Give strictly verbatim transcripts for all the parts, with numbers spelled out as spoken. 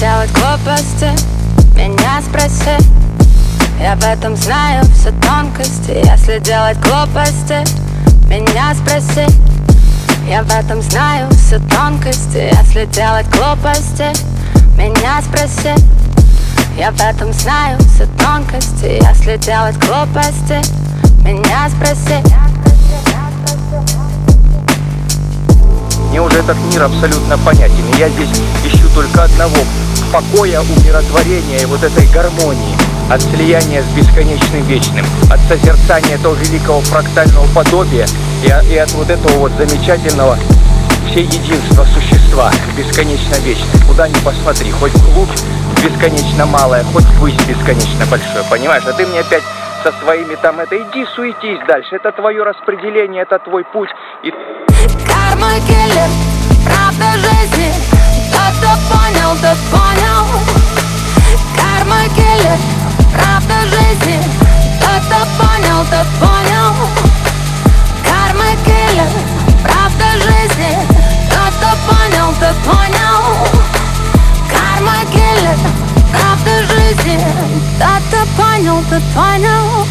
делать глупости, меня спроси. Я в этом знаю все тонкости. Если делать глупости, меня спроси. Я в этом знаю все тонкости. Если делать глупости, меня спроси. Я в этом знаю все тонкости. Если делать глупости, меня спроси. Мне уже этот мир абсолютно понятен, и я здесь ищу только одного — покоя, умиротворения и вот этой гармонии, от слияния с бесконечным вечным, от созерцания этого великого фрактального подобия и, и от вот этого вот замечательного всеединства существа, бесконечно вечное. Куда ни посмотри, хоть вглубь бесконечно малое, хоть ввысь бесконечно большое, понимаешь? А ты мне опять со своими там это, иди суетись дальше, это твое распределение, это твой путь. И... Карма киллер, правда жизни, тот, кто понял, тот понял. Карма киллер, правда жизни, тот, кто понял, тот понял. Карма киллер, правда жизни, тот, кто понял, тот понял. Карма киллер, правда жизни, тот, кто понял, тот понял.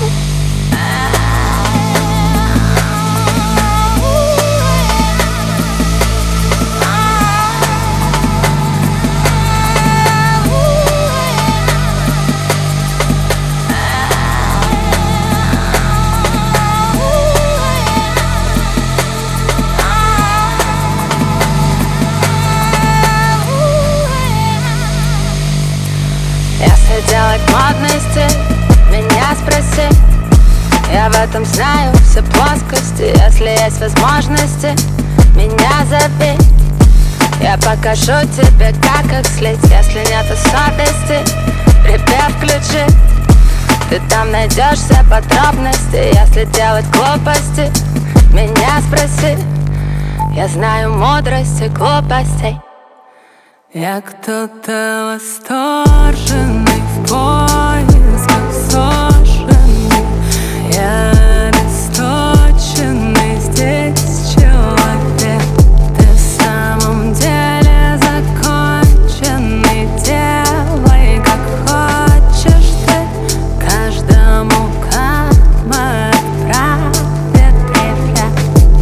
Если делать модности, меня спроси. Я в этом знаю все плоскости. Если есть возможности, меня зови. Я покажу тебе, как их слить. Если нету совести, припев включи. Ты там найдешь все подробности. Если делать глупости, меня спроси. Я знаю мудрости глупостей. Я кто-то восторженный в поисках суженных. Я обесточенный здесь человек. Ты в самом деле законченный. Делай как хочешь ты. Каждому карма отправит привет.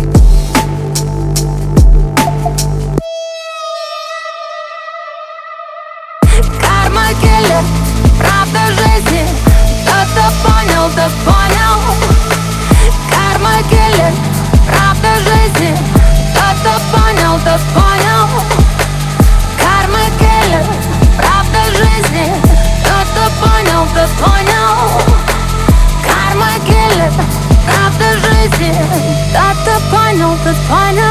Карма киллер, правда жизни, тот, кто понял, тот понял. Карма киллер, правда жизни, тот, кто понял, тот понял. Карма киллер, правда жизни, тот, кто понял, тот понял. Карма киллер, правда жизни, тот, кто понял, тот понял.